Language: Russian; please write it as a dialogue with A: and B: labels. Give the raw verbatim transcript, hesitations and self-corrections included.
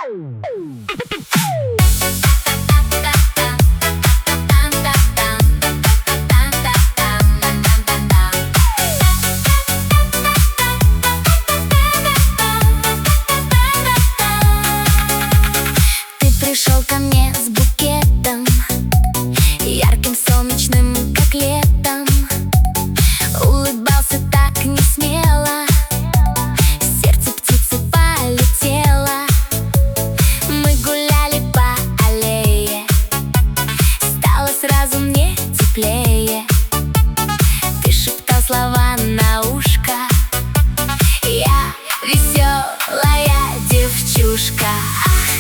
A: Ты пришел ко мне с букетом, ярким, солнечным, как летом. Улыбался так несмело, сердце птицы полетело. Мы гуляли по аллее, стало сразу мне теплее. Ты шептал слова на ушко, я веселая девчушка.